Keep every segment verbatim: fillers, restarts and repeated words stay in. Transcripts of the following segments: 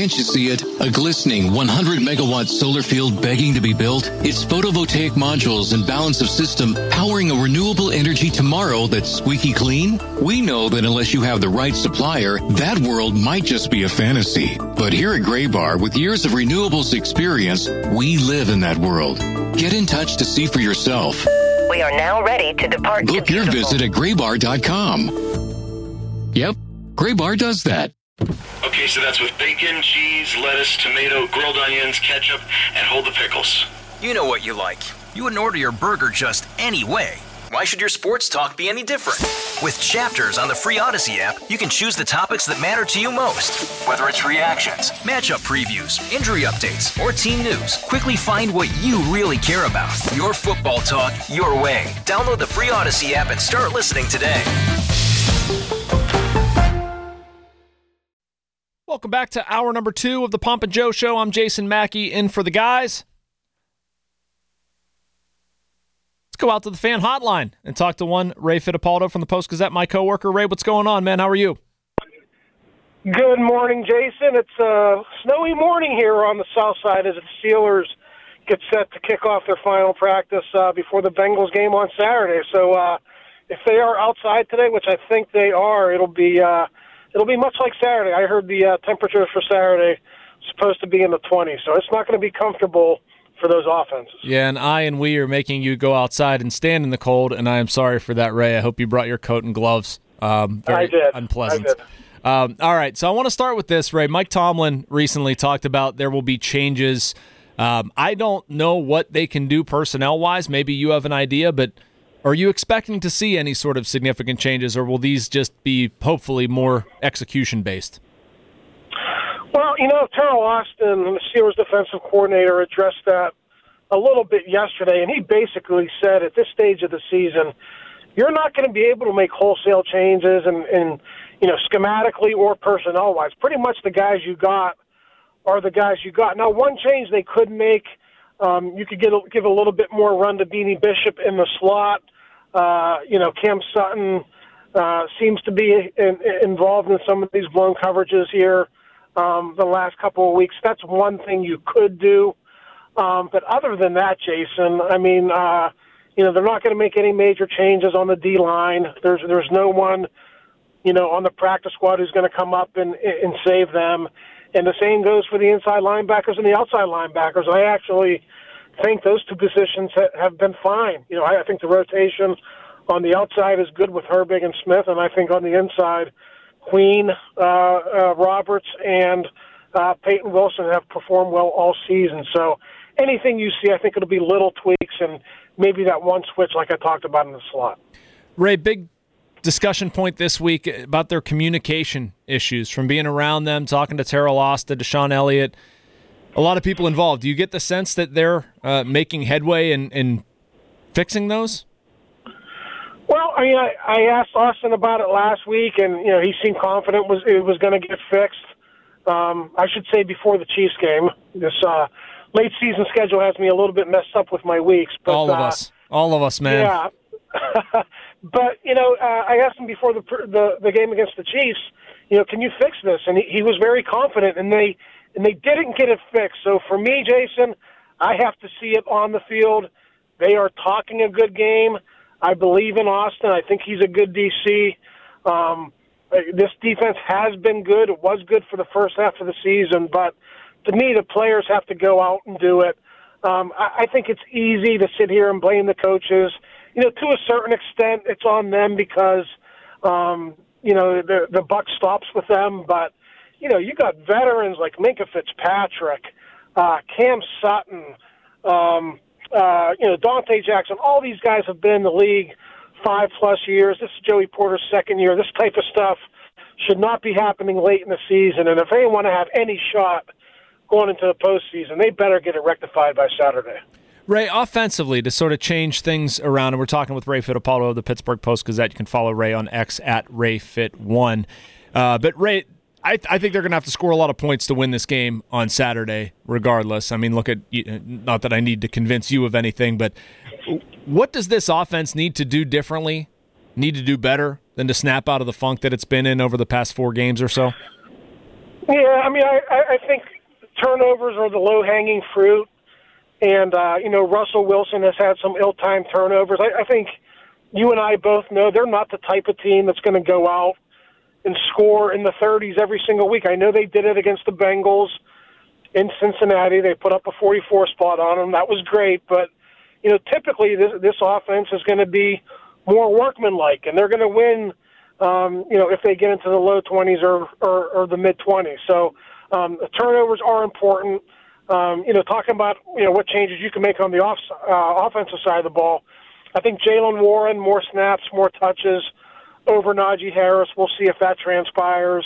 Can't you see it? A glistening one hundred megawatt solar field begging to be built? It's photovoltaic modules and balance of system powering a renewable energy tomorrow that's squeaky clean? We know that unless you have the right supplier, that world might just be a fantasy. But here at Graybar, with years of renewables experience, we live in that world. Get in touch to see for yourself. We are now ready to depart. Book your visit at graybar dot com. Yep, Graybar does that. Okay, so that's with bacon, cheese, lettuce, tomato, grilled onions, ketchup, and hold the pickles. You know what you like. You wouldn't order your burger just any way. Why should your sports talk be any different? With Chapters on the free Odyssey app, you can choose the topics that matter to you most. Whether it's reactions, matchup previews, injury updates, or team news, quickly find what you really care about. Your football talk, your way. Download the free Odyssey app and start listening today. Welcome back to hour number two of the Pomp and Joe Show. I'm Jason Mackey, in for the guys. Let's go out to the fan hotline and talk to one Ray Fittipaldo from the Post-Gazette, my coworker. Ray, what's going on, man? How are you? Good morning, Jason. It's a snowy morning here on the south side as the Steelers get set to kick off their final practice uh, before the Bengals game on Saturday. So uh, if they are outside today, which I think they are, it'll be uh, it'll be much like Saturday. I heard the uh, temperatures for Saturday supposed to be in the twenties, so it's not going to be comfortable for those offenses. Yeah, and I and we are making you go outside and stand in the cold, and I am sorry for that, Ray. I hope you brought your coat and gloves. Um, very I did. Unpleasant. I did. Um, all right, so I want to start with this, Ray. Mike Tomlin recently talked about there will be changes. Um, I don't know what they can do personnel-wise. Maybe you have an idea, but are you expecting to see any sort of significant changes, or will these just be hopefully more execution-based? Well, you know, Terrell Austin, the Steelers defensive coordinator, addressed that a little bit yesterday, and he basically said at this stage of the season, you're not going to be able to make wholesale changes and, and you know, schematically or personnel-wise. Pretty much the guys you got are the guys you got. Now, one change they could make, um, you could get a, give a little bit more run to Beanie Bishop in the slot. Uh, you know, Cam Sutton uh, seems to be in, involved in some of these blown coverages here um, the last couple of weeks. That's one thing you could do. Um, but other than that, Jason, I mean, uh, you know, they're not going to make any major changes on the D-line. There's there's no one, you know, on the practice squad who's going to come up and, and save them. And the same goes for the inside linebackers and the outside linebackers. I actually think those two positions ha- have been fine. You know, I, I think the rotation on the outside is good with Herbig and Smith, and I think on the inside, Queen, uh, uh, Roberts, and uh, Peyton Wilson have performed well all season. So anything you see, I think it'll be little tweaks and maybe that one switch like I talked about in the slot. Ray, big discussion point this week about their communication issues from being around them, talking to Terrell Austin, Deshaun Elliott, a lot of people involved. Do you get the sense that they're uh, making headway in, in fixing those? Well, I mean, I, I asked Austin about it last week, and you know he seemed confident was it was going to get fixed. Um, I should say before the Chiefs game. This uh, late season schedule has me a little bit messed up with my weeks. But, all of uh, us, all of us, man. Yeah. But, you know, uh, I asked him before the, the the game against the Chiefs, you know, can you fix this? And he, he was very confident, and they and they didn't get it fixed. So for me, Jason, I have to see it on the field. They are talking a good game. I believe in Austin. I think he's a good D C. Um, this defense has been good. It was good for the first half of the season, but to me, the players have to go out and do it. Um, I, I think it's easy to sit here and blame the coaches. You know, to a certain extent, it's on them because, um, you know, the the buck stops with them. But, you know, you got veterans like Minkah Fitzpatrick, uh, Cam Sutton, um, uh, you know, Dante Jackson. All these guys have been in the league five-plus years. This is Joey Porter's second year. This type of stuff should not be happening late in the season. And if they want to have any shot going into the postseason, they better get it rectified by Saturday. Ray, offensively, to sort of change things around, and we're talking with Ray Fittipaldo of the Pittsburgh Post-Gazette. You can follow Ray on X at Ray Fit one. Uh, but, Ray, I, I think they're going to have to score a lot of points to win this game on Saturday, regardless. I mean, look at, not that I need to convince you of anything, but what does this offense need to do differently, need to do better than to snap out of the funk that it's been in over the past four games or so? Yeah, I mean, I, I think turnovers are the low-hanging fruit, and, uh, you know, Russell Wilson has had some ill-timed turnovers. I, I think you and I both know they're not the type of team that's going to go out and score in the thirties every single week. I know they did it against the Bengals in Cincinnati. They put up a forty-four spot on them. That was great, but, you know, typically this, this offense is going to be more workmanlike, and they're going to win, um, you know, if they get into the low twenties or, or, or the mid-twenties. So um, the turnovers are important. Um, you know, talking about, you know, what changes you can make on the off, uh, offensive side of the ball, I think Jaylen Warren, more snaps, more touches over Najee Harris. We'll see if that transpires.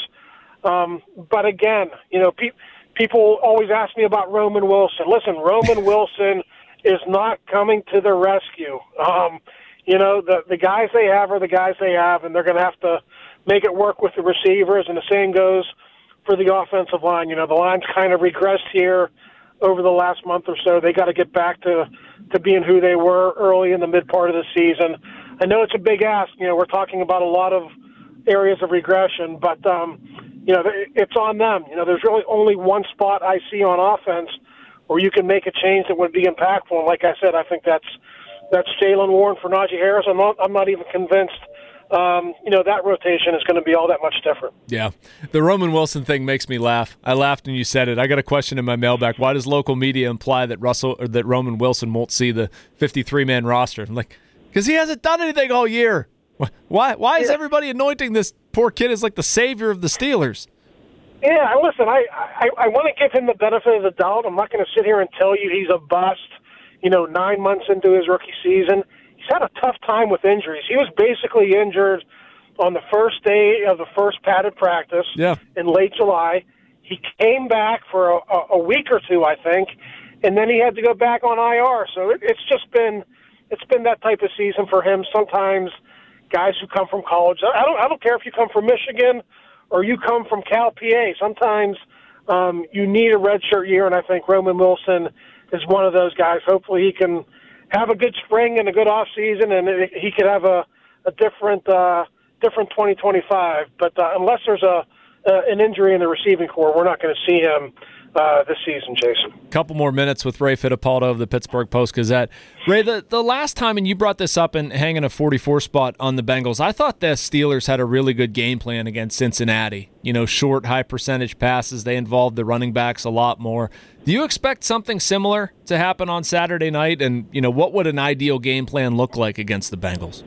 Um, but again, you know, pe- people always ask me about Roman Wilson. Listen, Roman Wilson is not coming to the rescue. Um, you know, the the guys they have are the guys they have, and they're going to have to make it work with the receivers. And the same goes for the offensive line. You know, the line's kind of regressed here over the last month or so. They got to get back to, to being who they were early in the mid part of the season. I know it's a big ask. You know, we're talking about a lot of areas of regression, but, um, you know, it's on them. You know, there's really only one spot I see on offense where you can make a change that would be impactful. And like I said, I think that's that's Jaylen Warren for Najee Harris. I'm not, I'm not even convinced Um, you know, that rotation is going to be all that much different. Yeah. The Roman Wilson thing makes me laugh. I laughed when you said it. I got a question in my mailbag. Why does local media imply that Russell or that Roman Wilson won't see the fifty-three man roster? I'm like, because he hasn't done anything all year. Why Why is yeah. everybody anointing this poor kid as like the savior of the Steelers? Yeah, listen, I, I, I want to give him the benefit of the doubt. I'm not going to sit here and tell you he's a bust, you know, nine months into his rookie season. He's had a tough time with injuries. He was basically injured on the first day of the first padded practice yeah. in late July. He came back for a, a week or two, I think, and then he had to go back on I R. So it, it's just been it's been that type of season for him. Sometimes guys who come from college, I don't I don't care if you come from Michigan or you come from Cal P A. Sometimes um, you need a redshirt year, and I think Roman Wilson is one of those guys. Hopefully he can have a good spring and a good off season, and it, he could have a, a different uh, different twenty twenty-five. But uh, unless there's a uh, an injury in the receiving core, we're not going to see him uh, this season, Jason. Couple more minutes with Ray Fittipaldo of the Pittsburgh Post-Gazette. Ray, the, the last time, and you brought this up in hanging a forty-four spot on the Bengals, I thought the Steelers had a really good game plan against Cincinnati. You know, short, high percentage passes. They involved the running backs a lot more. Do you expect something similar to happen on Saturday night? And, you know, what would an ideal game plan look like against the Bengals?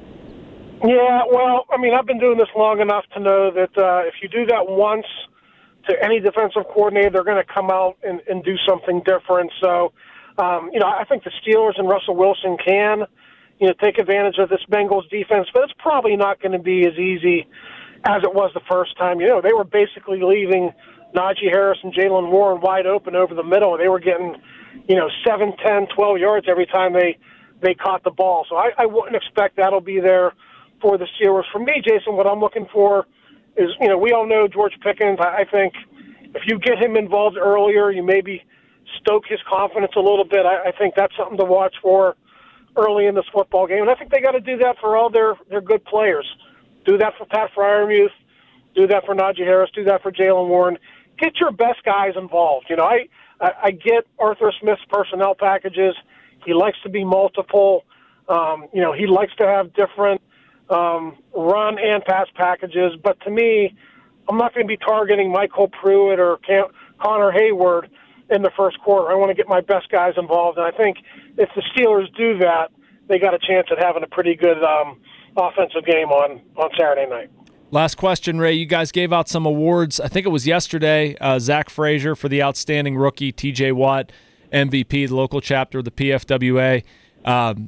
Yeah, well, I mean, I've been doing this long enough to know that uh, if you do that once to any defensive coordinator, they're going to come out and, and do something different. So, um, you know, I think the Steelers and Russell Wilson can, you know, take advantage of this Bengals defense, but it's probably not going to be as easy as it was the first time. You know, they were basically leaving Najee Harris and Jaylen Warren wide open over the middle. They were getting, you know, seven, ten, twelve yards every time they, they caught the ball. So I, I wouldn't expect that'll be there for the Steelers. For me, Jason, what I'm looking for is, you know, we all know George Pickens. I, I think if you get him involved earlier, you maybe stoke his confidence a little bit. I, I think that's something to watch for early in this football game. And I think they got to do that for all their, their good players. Do that for Pat Freiermuth. Do that for Najee Harris. Do that for Jaylen Warren. Get your best guys involved. You know, I, I, I get Arthur Smith's personnel packages. He likes to be multiple. Um, you know, he likes to have different um, run and pass packages. But to me, I'm not going to be targeting Michael Pruitt or Cam- Connor Hayward in the first quarter. I want to get my best guys involved. And I think if the Steelers do that, they got a chance at having a pretty good um, offensive game on, on Saturday night. Last question, Ray. You guys gave out some awards. I think it was yesterday. Uh, Zach Frazier for the outstanding rookie, T J Watt, M V P, the local chapter of the P F W A. Um,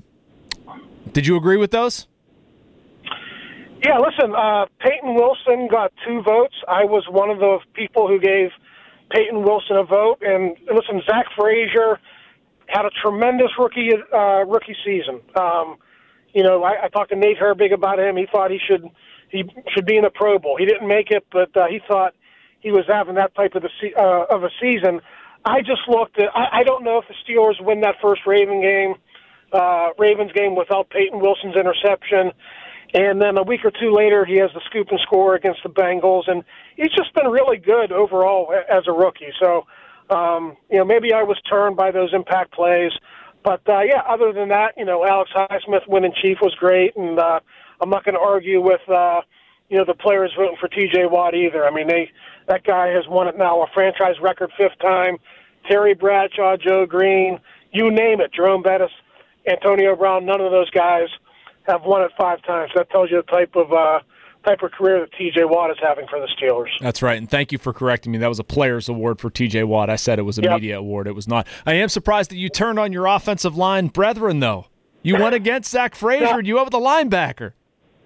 did you agree with those? Yeah, listen, uh, Peyton Wilson got two votes. I was one of the people who gave Peyton Wilson a vote. And listen, Zach Frazier had a tremendous rookie uh, rookie season. Um, you know, I, I talked to Nate Herbig about him. He thought he should – He should be in the Pro Bowl. He didn't make it, but uh, he thought he was having that type of, the se- uh, of a season. I just looked at – I don't know if the Steelers win that first Raven game, uh, Ravens game without Peyton Wilson's interception. And then a week or two later, he has the scoop and score against the Bengals, and he's just been really good overall as a rookie. So, um, you know, maybe I was turned by those impact plays. But, uh, yeah, other than that, you know, Alex Highsmith winning Chief was great, and uh, I'm not going to argue with, uh, you know, the players voting for T J Watt either. I mean, they that guy has won it now a franchise record fifth time. Terry Bradshaw, Joe Green, you name it, Jerome Bettis, Antonio Brown, none of those guys have won it five times. That tells you the type of uh, type of career that T J Watt is having for the Steelers. That's right, and thank you for correcting me. That was a player's award for T J Watt. I said it was a yep. media award. It was not. I am surprised that you turned on your offensive line brethren, though. You went against Zach Frazier, yeah. and you have the linebacker.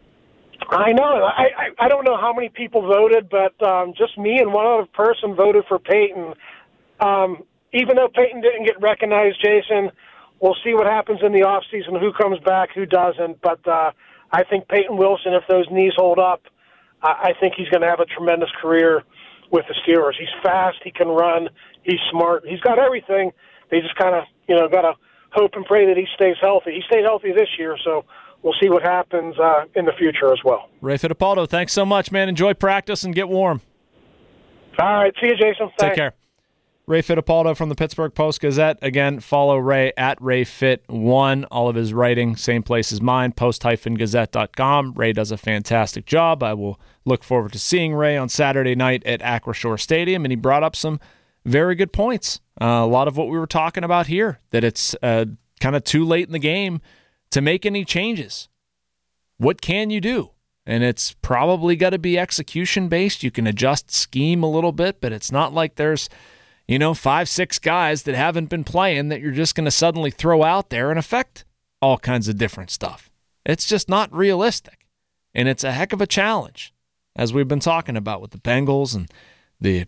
I know. I, I I don't know how many people voted, but um, just me and one other person voted for Peyton. Um, even though Peyton didn't get recognized, Jason, we'll see what happens in the offseason, who comes back, who doesn't. But uh, I think Peyton Wilson, if those knees hold up, I, I think he's going to have a tremendous career with the Steelers. He's fast. He can run. He's smart. He's got everything. They just kind of, you know, got to hope and pray that he stays healthy. He stayed healthy this year, so we'll see what happens uh, in the future as well. Ray Fittipaldo, thanks so much, man. Enjoy practice and get warm. All right. See you, Jason. Thanks. Take care. Ray Fittipaldo from the Pittsburgh Post-Gazette. Again, follow Ray at Ray Fit one. All of his writing, same place as mine, post gazette dot com. Ray does a fantastic job. I will look forward to seeing Ray on Saturday night at Acrisure Stadium, and he brought up some very good points. Uh, a lot of what we were talking about here, that it's uh, kind of too late in the game to make any changes. What can you do? And it's probably got to be execution-based. You can adjust scheme a little bit, but it's not like there's, you know, five, six guys that haven't been playing that you're just going to suddenly throw out there and affect all kinds of different stuff. It's just not realistic. And it's a heck of a challenge, as we've been talking about with the Bengals and the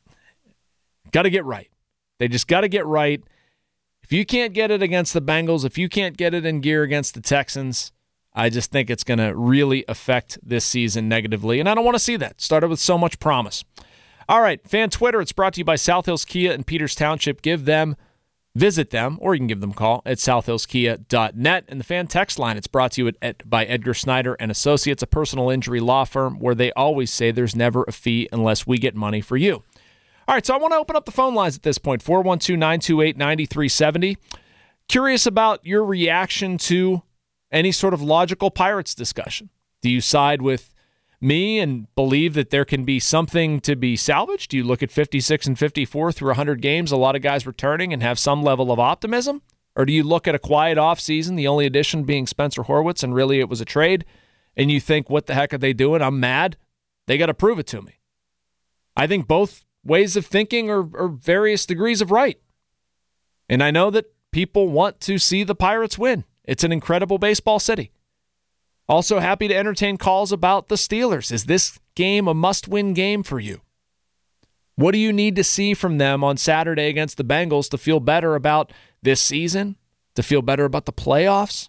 got to get right. They just got to get right. If you can't get it against the Bengals, if you can't get it in gear against the Texans, I just think it's going to really affect this season negatively, and I don't want to see that. Started with so much promise. All right, fan Twitter, it's brought to you by South Hills Kia in Peters Township. Give them, visit them, or you can give them a call at south hills kia dot net. And the fan text line, it's brought to you at, at, by Edgar Snyder and Associates, a personal injury law firm where they always say there's never a fee unless we get money for you. All right, so I want to open up the phone lines at this point, four one two, nine two eight, nine three seven zero. Curious about your reaction to any sort of logical Pirates discussion. Do you side with me and believe that there can be something to be salvaged? Do you look at fifty-six and fifty-four through one hundred games, a lot of guys returning, and have some level of optimism? Or do you look at a quiet offseason, the only addition being Spencer Horwitz, and really it was a trade, and you think, what the heck are they doing? I'm mad. They got to prove it to me. I think both ways of thinking are, are various degrees of right. And I know that people want to see the Pirates win. It's an incredible baseball city. Also happy to entertain calls about the Steelers. Is this game a must-win game for you? What do you need to see from them on Saturday against the Bengals to feel better about this season, to feel better about the playoffs?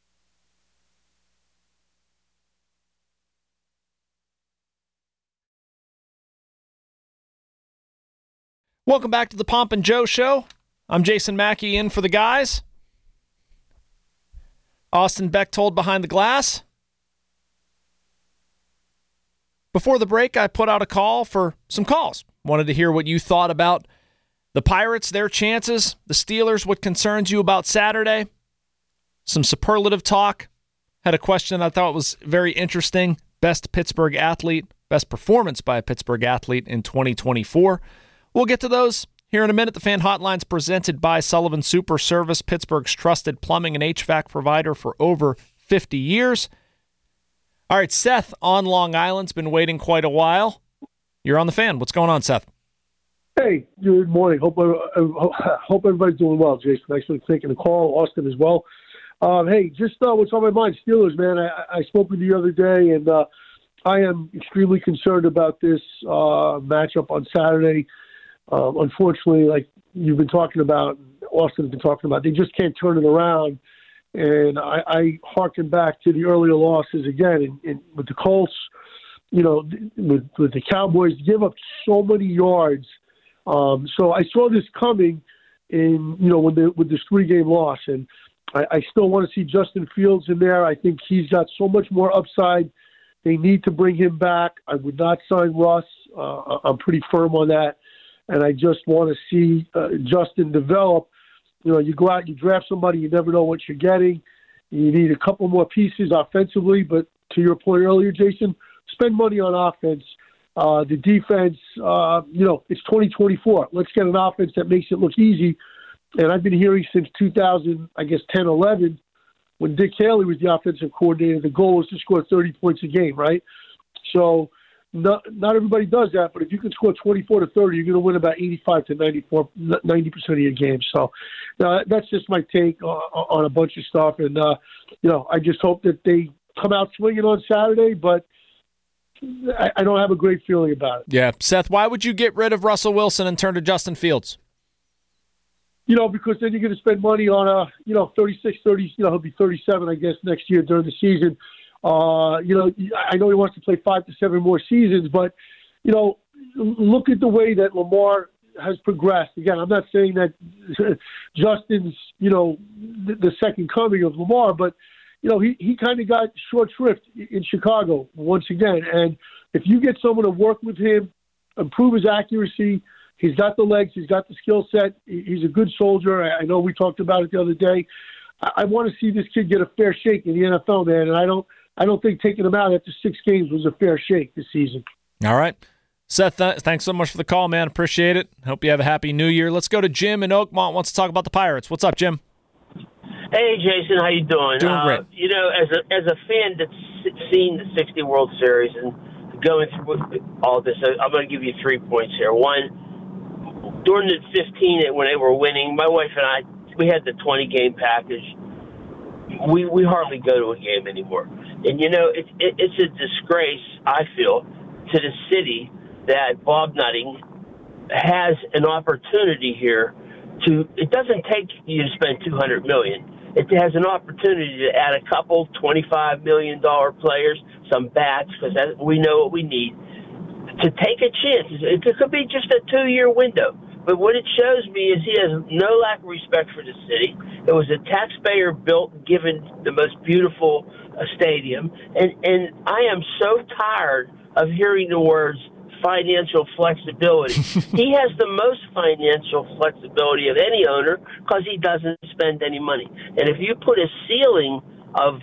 Welcome back to the Pomp and Joe Show. I'm Jason Mackey in for the guys. Austin Bechtold behind the glass. Before the break, I put out a call for some calls. Wanted to hear what you thought about the Pirates, their chances, the Steelers, what concerns you about Saturday. Some superlative talk. Had a question I thought was very interesting. Best Pittsburgh athlete, best performance by a Pittsburgh athlete in twenty twenty-four. We'll get to those here in a minute. The fan hotline's presented by Sullivan Super Service, Pittsburgh's trusted plumbing and H V A C provider for over fifty years. All right, Seth on Long Island's been waiting quite a while. You're on the fan. What's going on, Seth? Hey, good morning. Hope uh, hope everybody's doing well, Jason. Thanks for taking the call. Austin as well. Um, hey, just uh, what's on my mind, Steelers, man. I, I spoke with you the other day, and uh, I am extremely concerned about this uh, matchup on Saturday. Um, unfortunately, like you've been talking about, Austin's been talking about, they just can't turn it around. And I, I hearken back to the earlier losses again. And, and with the Colts, you know, with, with the Cowboys, give up so many yards. Um, so I saw this coming in, you know, with, the, with this three-game loss. And I, I still want to see Justin Fields in there. I think he's got so much more upside. They need to bring him back. I would not sign Russ. Uh, I'm pretty firm on that. And I just want to see uh, Justin develop. You know, you go out, you draft somebody, you never know what you're getting. You need a couple more pieces offensively, but to your point earlier, Jason, spend money on offense. Uh, the defense, uh, you know, it's twenty twenty-four. Let's get an offense that makes it look easy. And I've been hearing since two thousand, I guess, ten, eleven, when Dick Haley was the offensive coordinator, the goal was to score thirty points a game, right? So not not everybody does that, but if you can score twenty-four to thirty, you're going to win about eighty-five to ninety-four, ninety percent of your games. So uh, that's just my take on, on a bunch of stuff. And, uh, you know, I just hope that they come out swinging on Saturday, but I, I don't have a great feeling about it. Yeah. Seth, why would you get rid of Russell Wilson and turn to Justin Fields? You know, because then you're going to spend money on a, you know, thirty-six, thirty, you know, he'll be thirty-seven, I guess, next year during the season. Uh, you know, I know he wants to play five to seven more seasons, but, you know, look at the way that Lamar has progressed. Again, I'm not saying that Justin's, you know, the, the second coming of Lamar, but, you know, he, he kind of got short shrift in Chicago once again. And if you get someone to work with him, improve his accuracy, he's got the legs, he's got the skill set, he's a good soldier. I know we talked about it the other day. I, I want to see this kid get a fair shake in the N F L, man, and I don't I don't think taking him out after six games was a fair shake this season. All right. Seth, th- thanks so much for the call, man. Appreciate it. Hope you have a happy new year. Let's go to Jim in Oakmont. Wants to talk about the Pirates. What's up, Jim? Hey, Jason. How you doing? Doing great. Uh, you know, as a as a fan that's seen the sixty World Series and going through all this, I'm going to give you three points here. One, during the fifteen when they were winning, my wife and I, we had the twenty-game package. We we hardly go to a game anymore. And, you know, it, it, it's a disgrace, I feel, to the city that Bob Nutting has an opportunity here to, it doesn't take you to spend two hundred million dollars. It has an opportunity to add a couple twenty-five million dollars players, some bats, because we know what we need, to take a chance. It could be just a two-year window. But what it shows me is he has no lack of respect for the city. It was a taxpayer-built, given the most beautiful uh, stadium. And, and I am so tired of hearing the words financial flexibility. He has the most financial flexibility of any owner because he doesn't spend any money. And if you put a ceiling of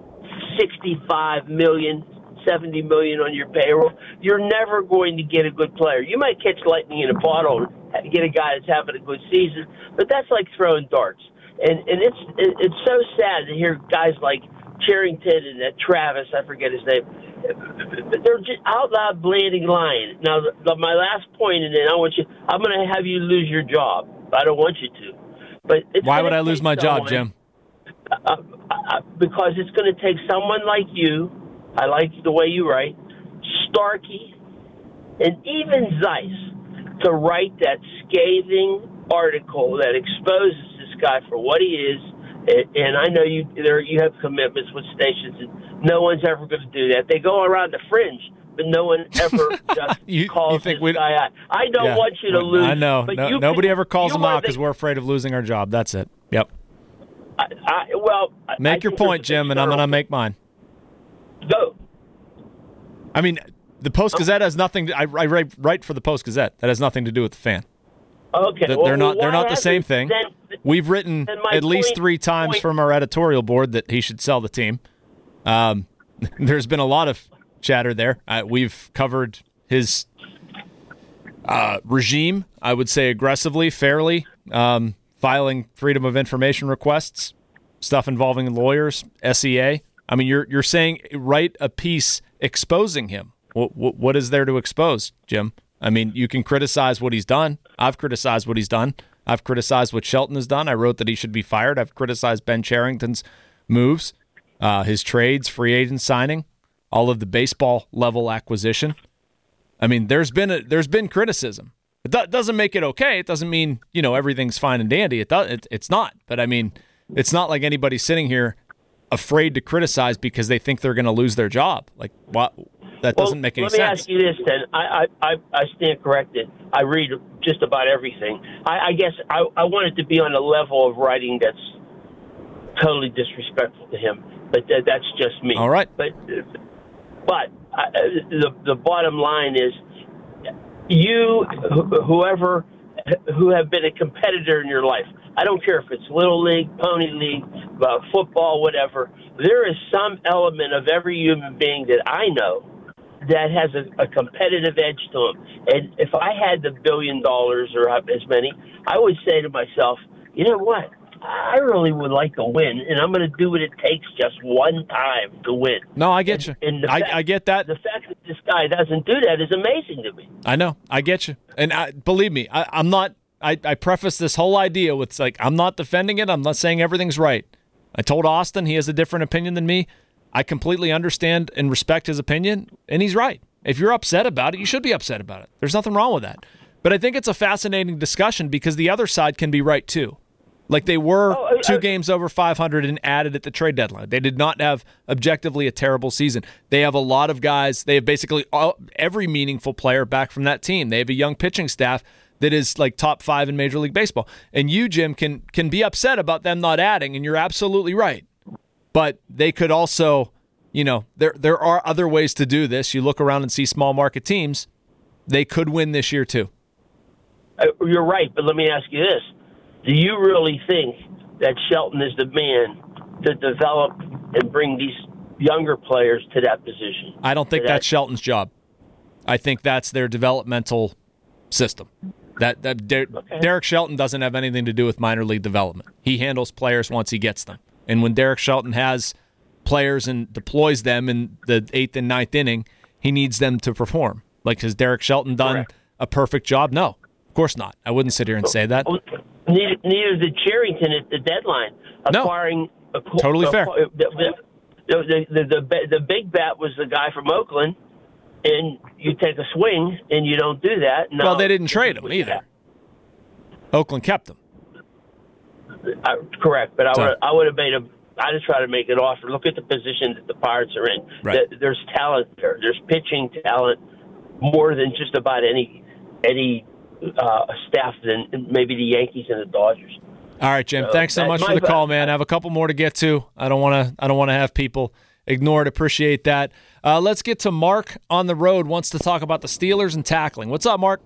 sixty-five million dollars, seventy million dollars on your payroll, you're never going to get a good player. You might catch lightning in a bottle and get a guy that's having a good season, but that's like throwing darts. And and it's it's so sad to hear guys like Charrington and that Travis, I forget his name, they're just out loud blading lying. Now, the, the, my last point, and then I want you, I'm going to have you lose your job. I don't want you to. But it's why would I lose my someone, job, Jim? Uh, uh, because it's going to take someone like you. I like the way you write, Starkey, and even Zeiss to write that scathing article that exposes this guy for what he is. And, and I know you there you have commitments with stations, and no one's ever going to do that. They go around the fringe, but no one ever just you, calls you think this guy out. I don't yeah, want you to lose. I know. But No, you nobody can, ever calls him out because the, we're afraid of losing our job. That's it. Yep. I, I, well, make I your point, Jim, and I'm going to make mine. Go. I mean, the Post-Gazette has nothing to, I, I write, write for the Post-Gazette. That has nothing to do with the Fan. Okay. They're, well, they're not. They're not the same thing. Then, We've written at least point, three times point. from our editorial board that he should sell the team. Um, there's been a lot of chatter there. Uh, we've covered his uh, regime, I would say, aggressively, fairly, um, filing Freedom of Information requests, stuff involving lawyers, S E A. I mean, you're you're saying write a piece exposing him. What, what, what is there to expose, Jim? I mean, you can criticize what he's done. I've criticized what he's done. I've criticized what Shelton has done. I wrote that he should be fired. I've criticized Ben Charrington's moves, uh, his trades, free agent signing, all of the baseball level acquisition. I mean, there's been a, there's been criticism. It do, doesn't make it okay. It doesn't mean, you know, everything's fine and dandy. It does. It, it's not. But I mean, it's not like anybody's sitting here afraid to criticize because they think they're going to lose their job. Like, what? That doesn't well, make any sense. Let me sense. ask you this then. I, I, I stand corrected. I read just about everything. I, I guess I, I want it to be on a level of writing that's totally disrespectful to him. But th- that's just me. All right. But but uh, the the bottom line is, you, wh- whoever, who have been a competitor in your life, I don't care if it's Little League, Pony League, uh, football, whatever, there is some element of every human being that I know that has a, a competitive edge to them. And if I had the billion dollars or as many, I would say to myself, you know what? I really would like to win, and I'm going to do what it takes just one time to win. No, I get you. And, and I, fact, I get that. The fact that this guy doesn't do that is amazing to me. I know. I get you. And I, believe me, I, I'm not I, – I preface this whole idea with, like, I'm not defending it. I'm not saying everything's right. I told Austin he has a different opinion than me. I completely understand and respect his opinion, and he's right. If you're upset about it, you should be upset about it. There's nothing wrong with that. But I think it's a fascinating discussion because the other side can be right too. Like they were oh, two uh, games over five hundred and added at the trade deadline. They did not have objectively a terrible season. They have a lot of guys. They have basically all, every meaningful player back from that team. They have a young pitching staff that is like top five in Major League Baseball. And you, Jim, can can be upset about them not adding, and you're absolutely right. But they could also, you know, there there are other ways to do this. You look around and see small market teams. They could win this year too. Uh, you're right, but let me ask you this. Do you really think that Shelton is the man to develop and bring these younger players to that position? I don't think that, that's Shelton's job. I think that's their developmental system. That that Der- okay. Derek Shelton doesn't have anything to do with minor league development. He handles players once he gets them. And when Derek Shelton has players and deploys them in the eighth and ninth inning, he needs them to perform. Like, has Derek Shelton done Correct. a perfect job? No, of course not. I wouldn't sit here and say that. Neither, neither did Cherington at the deadline. Acquiring No, a, totally a, fair. The, the, the, the, the, the big bat was the guy from Oakland, and you take a swing, and you don't do that. No, Well, they didn't trade him either. Oakland kept him. Uh, correct, but I So- would I would have made a. I just try to make an offer. Look at the position that the Pirates are in. Right. The, there's talent there. There's pitching talent more than just about any any uh, staff than maybe the Yankees and the Dodgers. All right, Jim. So Thanks so that- much for my the call, bad. man. I have a couple more to get to. I don't want to. I don't want to have people ignore it. Appreciate that. Uh, let's get to Mark on the road. Wants to talk about the Steelers and tackling. What's up, Mark?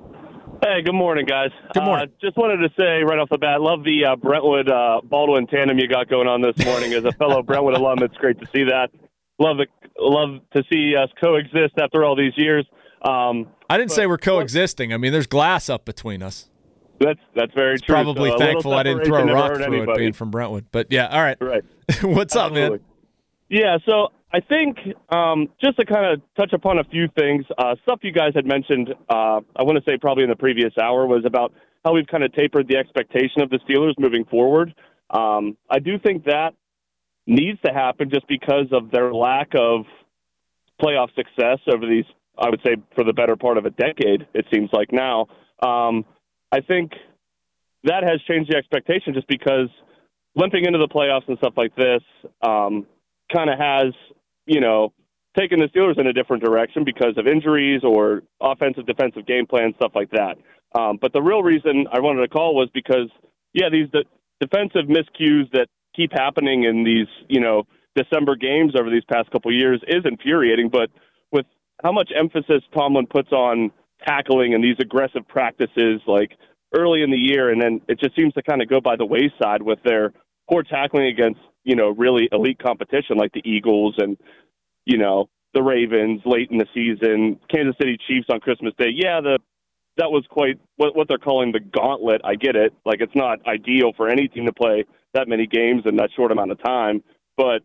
Hey, good morning, guys. Good morning. Uh, just wanted to say right off the bat, love the uh, Brentwood uh, Baldwin tandem you got going on this morning. As a fellow Brentwood alum, it's great to see that. Love it. Love to see us coexist after all these years. Um, I didn't say we're coexisting. I mean, there's glass up between us. That's that's very true. Probably So a thankful little I didn't throw a separation never rock hurt through it anybody. being from Brentwood. But yeah, all right. Right. What's up, Absolutely. man? Yeah, so I think um, just to kind of touch upon a few things, uh, stuff you guys had mentioned, uh, I want to say probably in the previous hour, was about how we've kind of tapered the expectation of the Steelers moving forward. Um, I do think that needs to happen just because of their lack of playoff success over these, I would say, for the better part of a decade, it seems like now. Um, I think that has changed the expectation just because limping into the playoffs and stuff like this um, kind of has, you know, taken the Steelers in a different direction because of injuries or offensive, defensive game plan, stuff like that. Um, but the real reason I wanted to call was because, yeah, these de- defensive miscues that keep happening in these, you know, December games over these past couple of years is infuriating. But with how much emphasis Tomlin puts on tackling and these aggressive practices, like early in the year, and then it just seems to kind of go by the wayside with their poor tackling against, you know, really elite competition like the Eagles and, you know, the Ravens late in the season, Kansas City Chiefs on Christmas Day. Yeah, the that was quite what, what they're calling the gauntlet. I get it. Like, it's not ideal for any team to play that many games in that short amount of time. But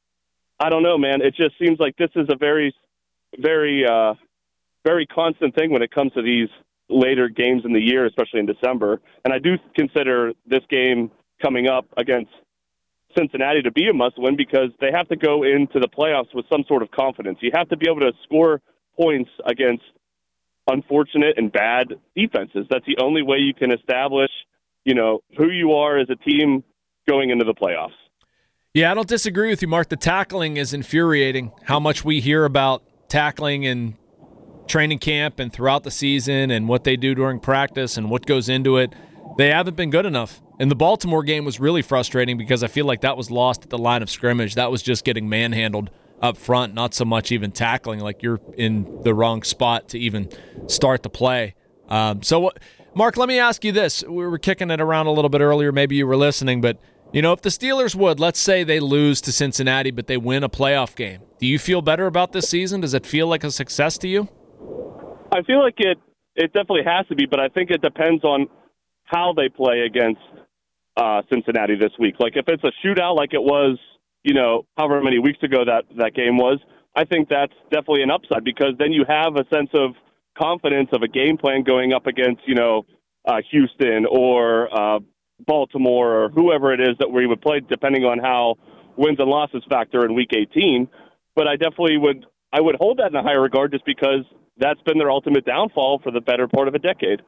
I don't know, man. It just seems like this is a very, very, uh, very constant thing when it comes to these later games in the year, especially in December. And I do consider this game coming up against Cincinnati to be a must-win because they have to go into the playoffs with some sort of confidence. You have to be able to score points against unfortunate and bad defenses. That's the only way you can establish, you know, who you are as a team going into the playoffs. Yeah, I don't disagree with you, Mark. The tackling is infuriating. How much we hear about tackling in training camp and throughout the season and what they do during practice and what goes into it. They haven't been good enough. And the Baltimore game was really frustrating because I feel like that was lost at the line of scrimmage. That was just getting manhandled up front, not so much even tackling, like you're in the wrong spot to even start the play. Um, so, Mark, let me ask you this. We were kicking it around a little bit earlier. Maybe you were listening, but, you know, if the Steelers would, let's say they lose to Cincinnati, but they win a playoff game, do you feel better about this season? Does it feel like a success to you? I feel like it, it definitely has to be, but I think it depends on how they play against uh, Cincinnati this week. Like, if it's a shootout like it was, you know, however many weeks ago that, that game was, I think that's definitely an upside because then you have a sense of confidence of a game plan going up against, you know, uh, Houston or uh, Baltimore or whoever it is that we would play, depending on how wins and losses factor in Week eighteen. But I definitely would I would hold that in a higher regard just because that's been their ultimate downfall for the better part of a decade.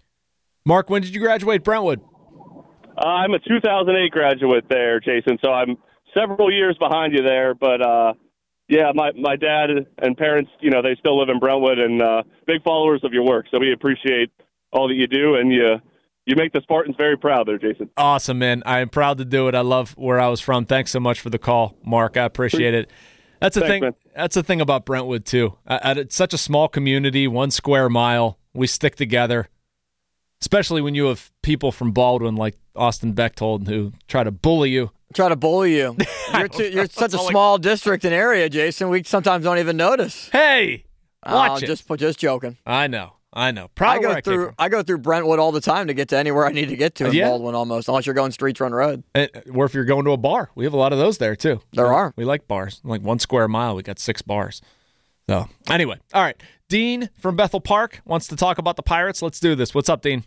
Mark, when did you graduate Brentwood? Uh, I'm a two thousand eight graduate there, Jason, so I'm several years behind you there, but uh, yeah, my my dad and parents, you know, they still live in Brentwood and uh, big followers of your work. So we appreciate all that you do, and you you make the Spartans very proud there, Jason. Awesome, man. I am proud to do it. I love where I was from. Thanks so much for the call, Mark. I appreciate it. That's the Thanks, thing. man. That's the thing about Brentwood too. Uh, it's such a small community, one square mile. We stick together. Especially when you have people from Baldwin like Austin Bechtold who try to bully you. Try to bully you. You're, too, you're such a small district and area, Jason. We sometimes don't even notice. Hey, watch uh, it. Just, just joking. I know. I know. Proud I go where through. I, I go through Brentwood all the time to get to anywhere I need to get to in yeah. Baldwin, almost, unless you're going Streets Run Road. And, or if you're going to a bar, we have a lot of those there too. There we, are. We like bars. Like one square mile, we got six bars. So anyway, all right. Dean from Bethel Park wants to talk about the Pirates. Let's do this. What's up, Dean?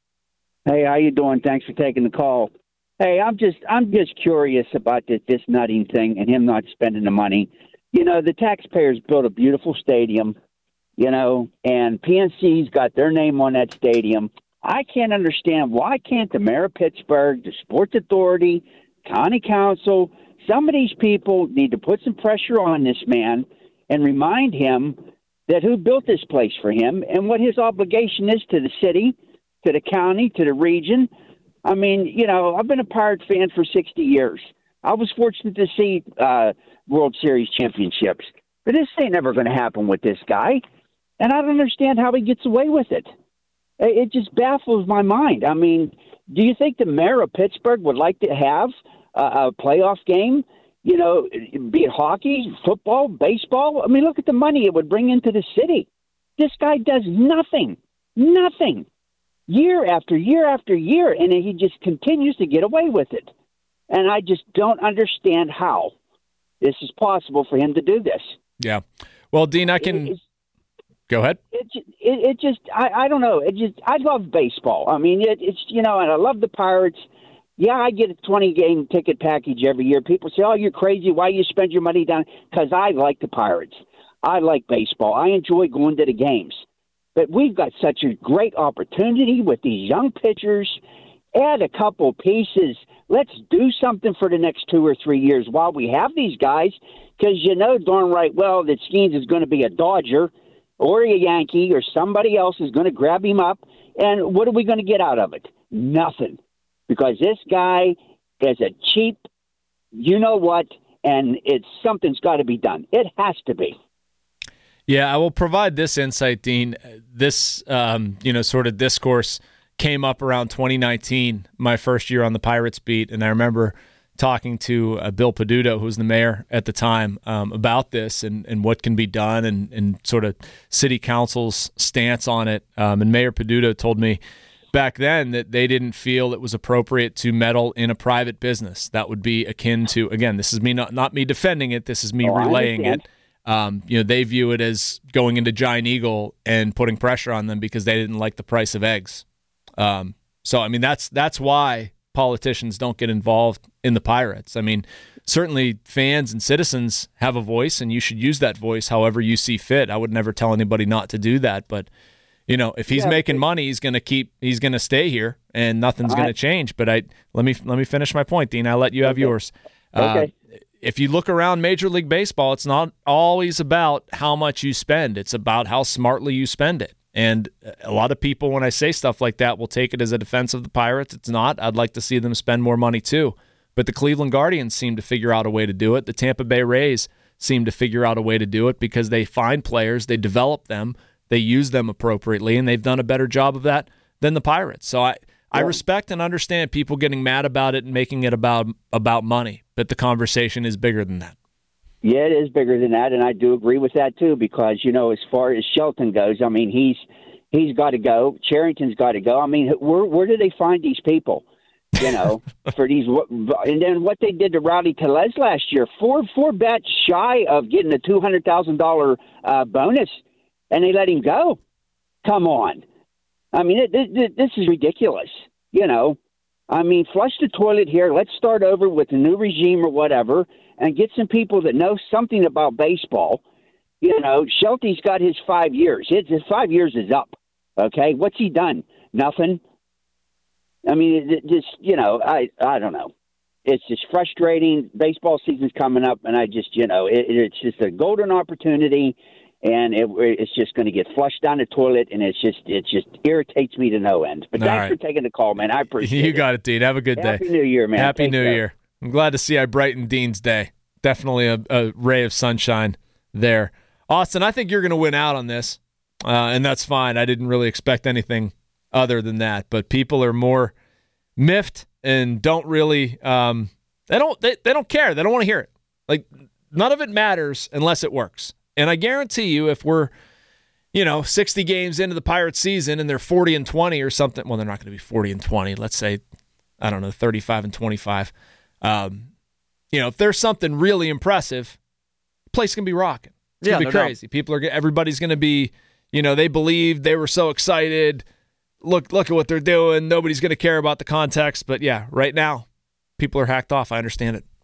Hey, how you doing? Thanks for taking the call. Hey, I'm just I'm just curious about this, this nutting thing and him not spending the money. You know, the taxpayers built a beautiful stadium, you know, and P N C's got their name on that stadium. I can't understand why can't the mayor of Pittsburgh, the Sports Authority, county council, some of these people need to put some pressure on this man and remind him that who built this place for him and what his obligation is to the city, to the county, to the region. I mean, you know, I've been a Pirate fan for sixty years. I was fortunate to see uh, World Series championships. But this ain't never going to happen with this guy. And I don't understand how he gets away with it. It just baffles my mind. I mean, do you think the mayor of Pittsburgh would like to have a, a playoff game? You know, be it hockey, football, baseball? I mean, look at the money it would bring into the city. This guy does nothing. Nothing. Year after year after year, and he just continues to get away with it. And I just don't understand how this is possible for him to do this. Yeah. Well, Dean, I can It's, go ahead. It, it, it just, I, I don't know. It just, I love baseball. I mean, it, it's, you know, and I love the Pirates. Yeah, I get a twenty-game ticket package every year. People say, oh, you're crazy. Why you spend your money down? Because I like the Pirates. I like baseball. I enjoy going to the games. But we've got such a great opportunity with these young pitchers. Add a couple pieces. Let's do something for the next two or three years while we have these guys, because you know darn right well that Skeens is going to be a Dodger or a Yankee or somebody else is going to grab him up. And what are we going to get out of it? Nothing. Because this guy is a cheap, you know what, and it's something's got to be done. It has to be. Yeah, I will provide this insight, Dean. This, um, you know, sort of discourse came up around twenty nineteen, my first year on the Pirates beat, and I remember talking to uh, Bill Peduto, who was the mayor at the time, um, about this and, and what can be done and, and sort of city council's stance on it. Um, and Mayor Peduto told me back then that they didn't feel it was appropriate to meddle in a private business. That would be akin to, again, this is me not, not me defending it, this is me oh, relaying it. Um, you know, they view it as going into Giant Eagle and putting pressure on them because they didn't like the price of eggs. Um, so, I mean, that's that's why politicians don't get involved in the Pirates. I mean, certainly fans and citizens have a voice, and you should use that voice however you see fit. I would never tell anybody not to do that, but you know, if he's yeah, making money, he's going to keep, he's going to stay here, and nothing's going to change. But I let me let me finish my point, Dean. I'll let you have okay. yours. Okay. Uh, If you look around Major League Baseball, it's not always about how much you spend. It's about how smartly you spend it. And a lot of people, when I say stuff like that, will take it as a defense of the Pirates. It's not. I'd like to see them spend more money too. But the Cleveland Guardians seem to figure out a way to do it. The Tampa Bay Rays seem to figure out a way to do it because they find players, they develop them, they use them appropriately, and they've done a better job of that than the Pirates. So I, I respect and understand people getting mad about it and making it about about money, but the conversation is bigger than that. Yeah, it is bigger than that, and I do agree with that too. Because you know, as far as Shelton goes, I mean, he's he's got to go. Charrington's got to go. I mean, where where do they find these people? You know, for these, and then what they did to Rowdy Tellez last year, four four bets shy of getting a two hundred thousand dollar uh, bonus, and they let him go. Come on, I mean, it, it, this is ridiculous. You know, I mean, flush the toilet here. Let's start over with a new regime or whatever. And get some people that know something about baseball. You know, Shelty's got his five years. His, his five years is up. Okay, what's he done? Nothing. I mean, it, just you know, I I don't know. It's just frustrating. Baseball season's coming up, and I just you know, it, it's just a golden opportunity, and it, it's just going to get flushed down the toilet, and it's just it just irritates me to no end. But All thanks right. for taking the call, man. I appreciate it. You got it, Dean. Have a good day. Happy New Year, man. Happy Take New care. Year. I'm glad to see I brightened Dean's day. Definitely a, a ray of sunshine there. Austin, I think you're going to win out on this, uh, and that's fine. I didn't really expect anything other than that, but people are more miffed and don't really um, they don't they, they don't care. They don't want to hear it. Like, none of it matters unless it works. And I guarantee you, if we're you know sixty games into the Pirates season and they're forty and twenty or something, well, they're not going to be forty and twenty. Let's say, I don't know, thirty-five and twenty-five. Um, you know, if there's something really impressive, the place can be rocking. It's Yeah, gonna be no crazy. People are, everybody's gonna be, you know, they believed, they were so excited. Look, look at what they're doing. Nobody's gonna care about the context, but yeah, right now, people are hacked off. I understand it.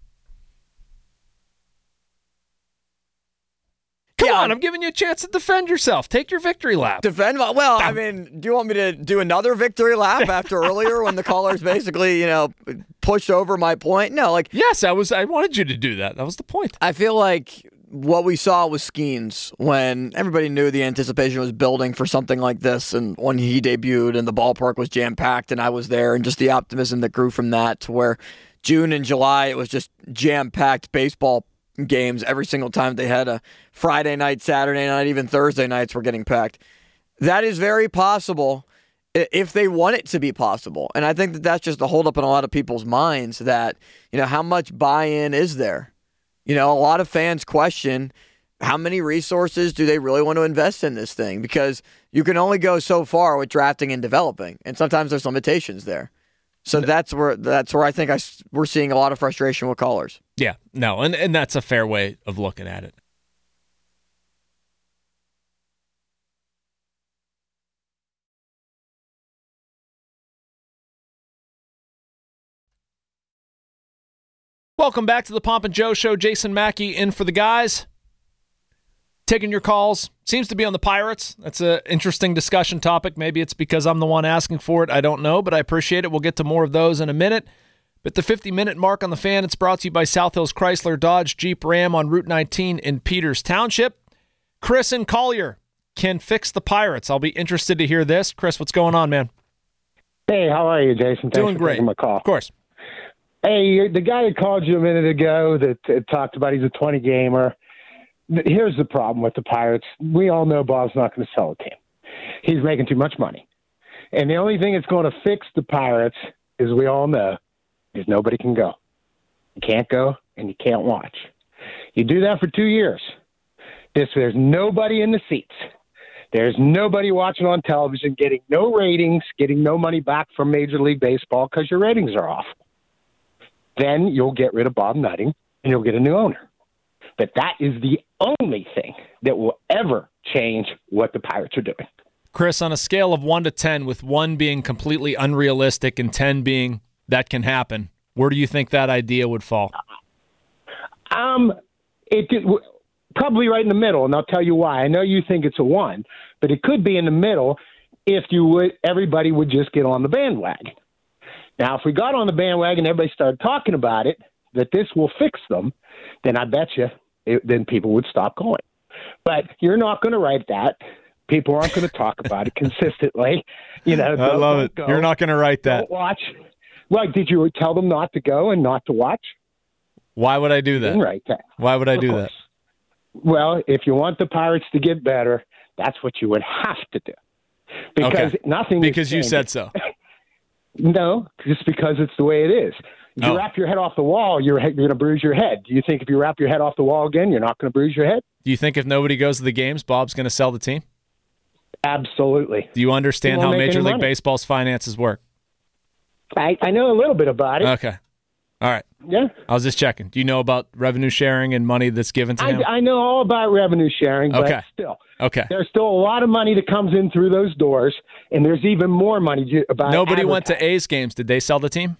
Come Yeah, on, I'm giving you a chance to defend yourself. Take your victory lap. Defend? Well, I mean, do you want me to do another victory lap after earlier when the callers basically, you know, pushed over my point? No, like yes, I was. I wanted you to do that. That was the point. I feel like what we saw with Skeens when everybody knew the anticipation was building for something like this, and when he debuted and the ballpark was jam packed, and I was there, and just the optimism that grew from that to where June and July it was just jam packed baseball games every single time they had a Friday night, Saturday night, even Thursday nights were getting packed. That is very possible if they want it to be possible. And I think that that's just a holdup in a lot of people's minds that, you know, how much buy-in is there? You know, a lot of fans question how many resources do they really want to invest in this thing? Because you can only go so far with drafting and developing, and sometimes there's limitations there. So that's where that's where I think I, we're seeing a lot of frustration with callers. Yeah, no, and, and that's a fair way of looking at it. Welcome back to the Pomp and Joe Show. Jason Mackey in for the guys. Taking your calls. Seems to be on the Pirates. That's an interesting discussion topic. Maybe it's because I'm the one asking for it. I don't know, but I appreciate it. We'll get to more of those in a minute. But the fifty-minute mark on the Fan, it's brought to you by South Hills Chrysler Dodge Jeep Ram on Route nineteen in Peters Township. Chris and Collier can fix the Pirates. I'll be interested to hear this. Chris, what's going on, man? Hey, how are you, Jason? Thanks Doing for great. taking my call. Of course. Hey, the guy that called you a minute ago that uh, talked about he's a twenty gamer. Here's the problem with the Pirates. We all know Bob's not going to sell a team. He's making too much money. And the only thing that's going to fix the Pirates, as we all know, is nobody can go. You can't go, and you can't watch. You do that for two years. This, there's nobody in the seats. There's nobody watching on television, getting no ratings, getting no money back from Major League Baseball because your ratings are off. Then you'll get rid of Bob Nutting, and you'll get a new owner. But that is the only thing that will ever change what the Pirates are doing. Chris, on a scale of one to ten, with one being completely unrealistic and ten being that can happen, where do you think that idea would fall? Um, it could, probably right in the middle, and I'll tell you why. I know you think it's a one, but it could be in the middle if you would. Everybody would just get on the bandwagon. Now, if we got on the bandwagon, everybody started talking about it, that this will fix them, then I bet you it, then people would stop going. But you're not going to write that. People aren't going to talk about it consistently. You know, I love it. Go. You're not going to write that. Don't watch. Well, did you tell them not to go and not to watch? Why would I do that? Right. Why would I of do course. that? Well, if you want the Pirates to get better, that's what you would have to do. Because okay. nothing. Because you said so. No, just because it's the way it is. If you oh. wrap your head off the wall, you're, you're going to bruise your head. Do you think if you wrap your head off the wall again, you're not going to bruise your head? Do you think if nobody goes to the games, Bob's going to sell the team? Absolutely. Do you understand how Major League money. Baseball's finances work? I, I know a little bit about it. Okay. All right. Yeah. I was just checking. Do you know about revenue sharing and money that's given to I, him? I know all about revenue sharing, but okay. still. Okay. There's still a lot of money that comes in through those doors, and there's even more money about Nobody went to A's games. Did they sell the team?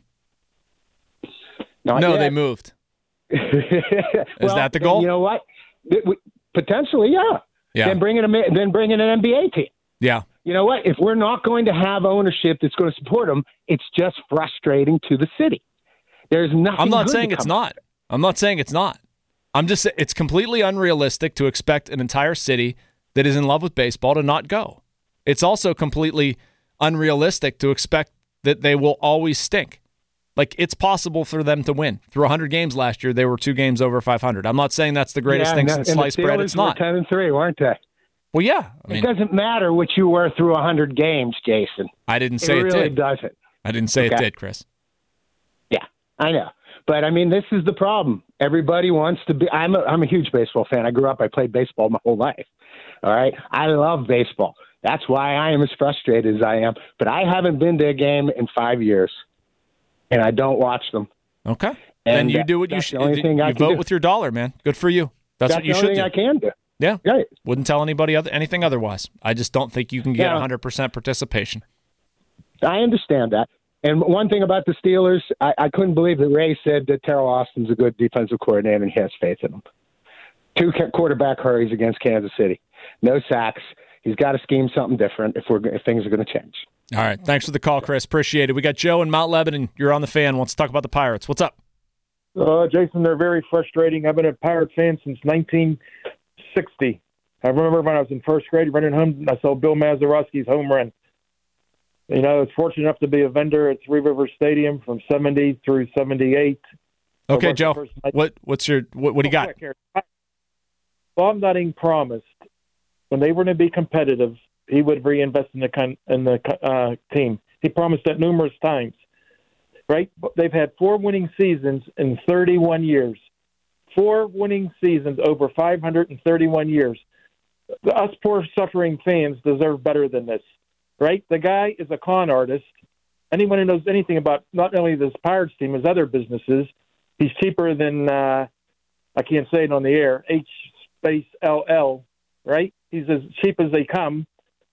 Not no, yet. they moved. well, Is that the goal? You know what? Potentially, yeah. Yeah. Then bring in a then bring in an N B A team. Yeah. You know what? If we're not going to have ownership that's going to support them, it's just frustrating to the city. There's nothing. I'm not good saying to it's come not. I'm not saying it's not. I'm just saying it's completely unrealistic to expect an entire city that is in love with baseball to not go. It's also completely unrealistic to expect that they will always stink. Like, it's possible for them to win. Through one hundred games last year, they were two games over five hundred. I'm not saying that's the greatest yeah, thing and, since and sliced the bread. It's not. Were ten and three, weren't they? Well, yeah. I mean, it doesn't matter what you were through one hundred games, Jason. I didn't say it, it really did. doesn't. I didn't say okay. it did, Chris. Yeah, I know. But, I mean, this is the problem. Everybody wants to be – I'm a, I'm a huge baseball fan. I grew up – I played baseball my whole life. All right? I love baseball. That's why I am as frustrated as I am. But I haven't been to a game in five years, and I don't watch them. Okay. And then you do what you should. You, you vote with your dollar, man. Good for you. That's, That's what you the should only do. thing I can do. Yeah. Right. Wouldn't tell anybody other, anything otherwise. I just don't think you can get yeah. one hundred percent participation. I understand that. And one thing about the Steelers, I, I couldn't believe that Ray said that Terrell Austin's a good defensive coordinator and he has faith in him. Two quarterback hurries against Kansas City. No sacks. He's got to scheme something different if we're if things are going to change. All right. Thanks for the call, Chris. Appreciate it. We got Joe in Mount Lebanon. You're on the Fan. Wants to talk about the Pirates. What's up? Uh, Jason, they're very frustrating. I've been a Pirate fan since nineteen sixty. I remember when I was in first grade running home, I saw Bill Mazeroski's home run. You know, I was fortunate enough to be a vendor at Three Rivers Stadium from seventy through seventy-eight. Okay, Joe. What what's your what, what do you got? Bob Nutting promised when they were going to be competitive, he would reinvest in the con- in the uh, team. He promised that numerous times. Right? They've had four winning seasons in thirty-one years. Four winning seasons over five hundred thirty-one years. Us poor suffering fans deserve better than this. Right? The guy is a con artist. Anyone who knows anything about not only this Pirates team, his other businesses, he's cheaper than, uh, I can't say it on the air, H space L L, right? He's as cheap as they come.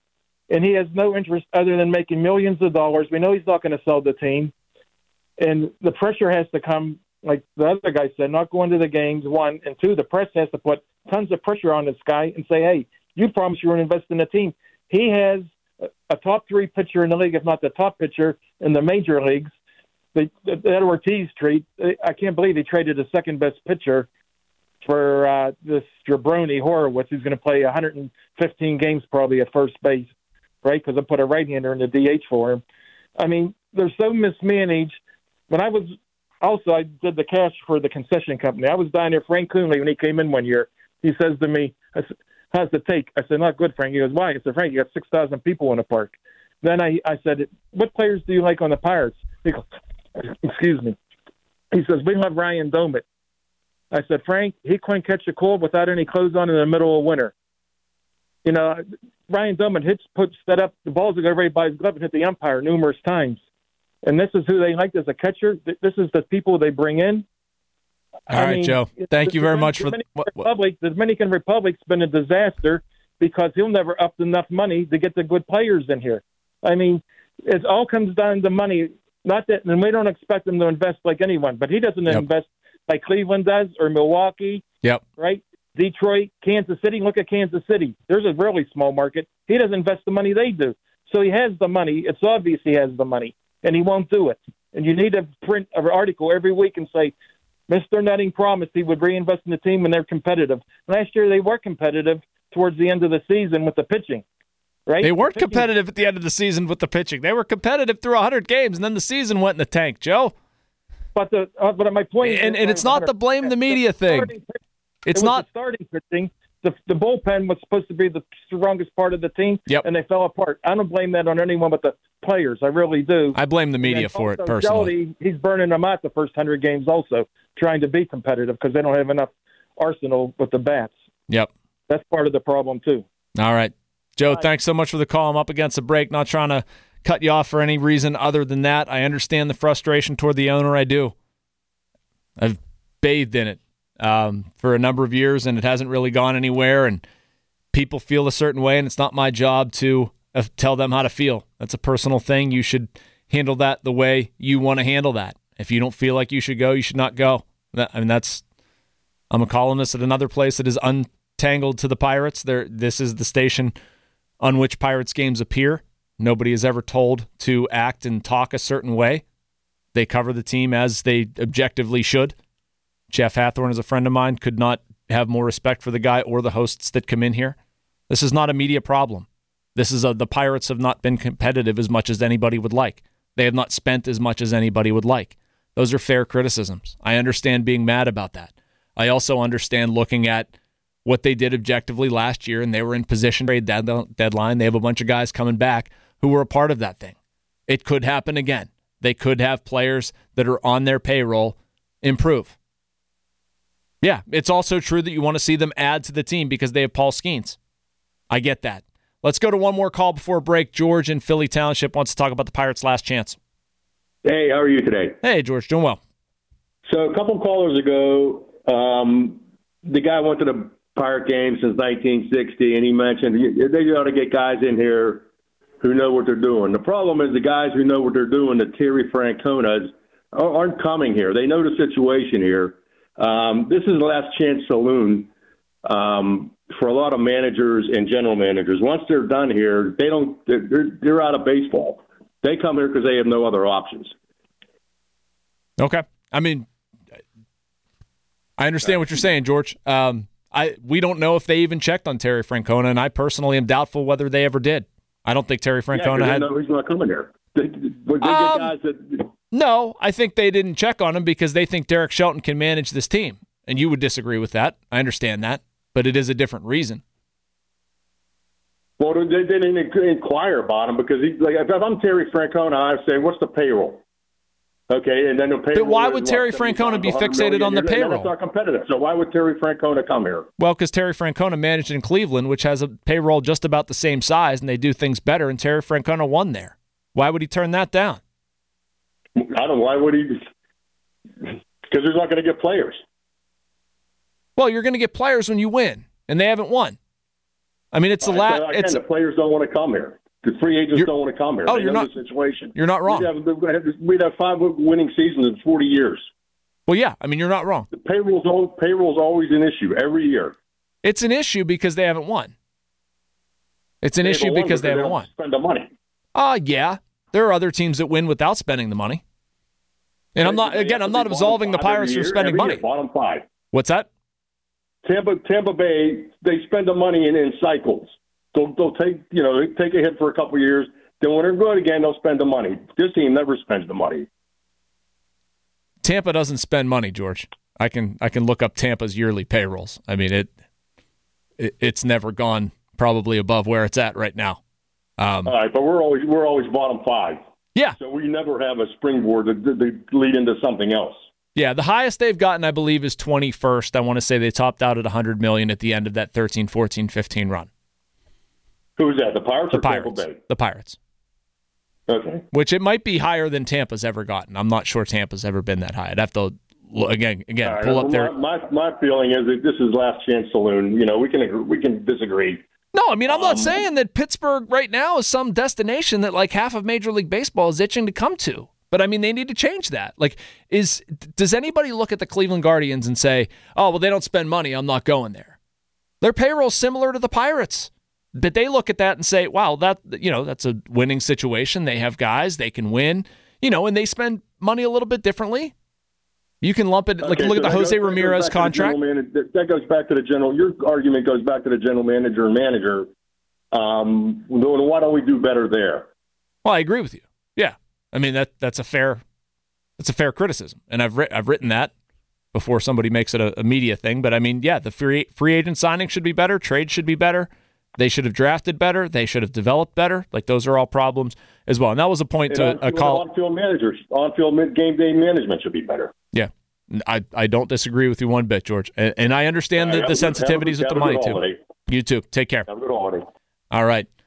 And he has no interest other than making millions of dollars. We know he's not going to sell the team. And the pressure has to come, like the other guy said, not going to the games, one. And two, the press has to put tons of pressure on this guy and say, hey, you promised you were going to invest in the team. He has a top three pitcher in the league, if not the top pitcher in the major leagues. The, the, the Ortiz trade, I can't believe he traded the second best pitcher for uh, this jabroni Horowitz, who's going to play one hundred fifteen games probably at first base, right? Because I put a right-hander in the D H for him. I mean, they're so mismanaged. When I was also, I did the cash for the concession company. I was down there, Frank Coonley, when he came in one year. He says to me, I said, how's the take? I said, not good, Frank. He goes, why? I said, Frank, you got six thousand people in the park. Then I, I said, what players do you like on the Pirates? He goes, excuse me. He says, we love Ryan Domit. I said, Frank, he couldn't catch a cold without any clothes on in the middle of winter. You know, Ryan Domit hits, puts that up, the balls will go right by his glove and hit the umpire numerous times. And this is who they liked as a catcher. This is the people they bring in. All I right, mean, Joe. Thank you very the, much the for the what, Republic. The Dominican Republic's been a disaster because he'll never up enough money to get the good players in here. I mean, it all comes down to money. Not that, and we don't expect him to invest like anyone, but he doesn't Yep. invest like Cleveland does or Milwaukee. Yep. Right? Detroit, Kansas City. Look at Kansas City. There's a really small market. He doesn't invest the money they do. So he has the money. It's obvious he has the money, and he won't do it. And you need to print an article every week and say, Mister Nutting promised he would reinvest in the team when they're competitive. Last year they were competitive towards the end of the season with the pitching. right? They weren't The pitching- competitive at the end of the season with the pitching. They were competitive through one hundred games, and then the season went in the tank, Joe. But the uh, but my point, And, is, and it's not the blame the media thing. It's it was not the starting pitching. The, the bullpen was supposed to be the strongest part of the team, Yep. and they fell apart. I don't blame that on anyone but the players. I really do. I blame the media And for it also, personally. Geldy, he's burning them out the first hundred games, also trying to be competitive because they don't have enough arsenal with the bats. Yep. That's part of the problem too. All right. Joe, thanks so much for the call. I'm up against the break. Not trying to cut you off for any reason other than that. I understand the frustration toward the owner. I do. I've bathed in it um, for a number of years, and it hasn't really gone anywhere, and people feel a certain way, and it's not my job to uh, tell them how to feel. That's a personal thing. You should handle that the way you want to handle that. If you don't feel like you should go, you should not go. That, I mean, that's I'm a columnist at another place that is untangled to the Pirates. There, this is the station on which Pirates games appear. Nobody is ever told to act and talk a certain way. They cover the team as they objectively should. Jeff Hathorn is a friend of mine, could not have more respect for the guy or the hosts that come in here. This is not a media problem. This is a, the Pirates have not been competitive as much as anybody would like. They have not spent as much as anybody would like. Those are fair criticisms. I understand being mad about that. I also understand looking at what they did objectively last year, and they were in position trade deadline. They have a bunch of guys coming back who were a part of that thing. It could happen again. They could have players that are on their payroll improve. Yeah, it's also true that you want to see them add to the team because they have Paul Skeens. I get that. Let's go to one more call before break. George in Philly Township wants to talk about the Pirates' last chance. Hey, how are you today? Hey, George, doing well. So a couple callers ago, um, the guy went to the Pirate game since nineteen sixty, and he mentioned they ought to get guys in here who know what they're doing. The problem is the guys who know what they're doing, the Terry Franconas, aren't coming here. They know the situation here. Um, this is the last chance saloon um, for a lot of managers and general managers. Once they're done here, they don't. They're they're out of baseball. They come here because they have no other options. Okay, I mean, I understand what you're saying, George. Um, I we don't know if they even checked on Terry Francona, and I personally am doubtful whether they ever did. I don't think Terry Francona yeah, had. Know he's not coming here. They, they get Um, guys that. No, I think they didn't check on him because they think Derek Shelton can manage this team. And you would disagree with that. I understand that. But it is a different reason. Well, they didn't inquire about him because, he, like, if I'm Terry Francona, I say, what's the payroll? Okay, and then the payroll. But why is would what, Terry Francona be fixated on the payroll? That's not competitive. So why would Terry Francona come here? Well, because Terry Francona managed in Cleveland, which has a payroll just about the same size, and they do things better, and Terry Francona won there. Why would he turn that down? I don't know. Why would he? Because they're not going to get players. Well, you're going to get players when you win, and they haven't won. I mean, it's the last. Again, the players don't want to come here. The free agents don't want to come here. Oh, they you're know not. The situation. You're not wrong. We'd have, we'd have five winning seasons in forty years. Well, yeah. I mean, you're not wrong. The payroll's always, payroll's always an issue every year. It's an issue because they haven't won. It's an They issue haven't won because they because haven't don't won. Spend the money. Ah, uh, yeah. There are other teams that win without spending the money. And I'm not, They again, have I'm to not be absolving the bottom five Pirates every from year, spending every money. year, bottom five. What's that? Tampa, Tampa Bay, they spend the money in, in cycles. They'll, they'll take, you know, they take a hit for a couple of years. Then when they're good again, they'll spend the money. This team never spends the money. Tampa doesn't spend money, George. I can I can look up Tampa's yearly payrolls. I mean, it, it it's never gone probably above where it's at right now. Um, All right, but we're always we're always bottom five. Yeah. So we never have a springboard to, to, to lead into something else. Yeah, the highest they've gotten, I believe, is twenty-first. I want to say they topped out at one hundred million dollars at the end of that thirteen, fourteen, fifteen run. Who's that, the Pirates The or Pirates. Tampa Bay? The Pirates. Okay. Which it might be higher than Tampa's ever gotten. I'm not sure Tampa's ever been that high. I'd have to, look, again, again All right, pull well, up their... My, my, my feeling is that this is last chance saloon. You know, we can agree, we can disagree. No, I mean, I'm not Um, saying that Pittsburgh right now is some destination that like half of Major League Baseball is itching to come to. But I mean, they need to change that. Like, is does anybody look at the Cleveland Guardians and say, oh, well, they don't spend money, I'm not going there? Their payroll's similar to the Pirates. But they look at that and say, wow, that you know, that's a winning situation. They have guys, they can win, you know, and they spend money a little bit differently. You can lump it, like Okay, look so at the that Jose goes- that Ramirez goes back to the contract. general manager- that goes back to the general. Your argument goes back to the general manager and manager Um, why don't we do better there? Well, I agree with you. Yeah, I mean that that's a fair that's a fair criticism, and I've writ- I've written that before somebody makes it a, a media thing. But I mean, yeah, the free free agent signing should be better. Trade should be better. They should have drafted better. They should have developed better. Like those are all problems as well. And that was a point to and a call. On-field managers, on-field game day management should be better. Yeah, I I don't disagree with you one bit, George. And, and I understand the, the sensitivities with the money too. You too. Take care. Have a good holiday. All right.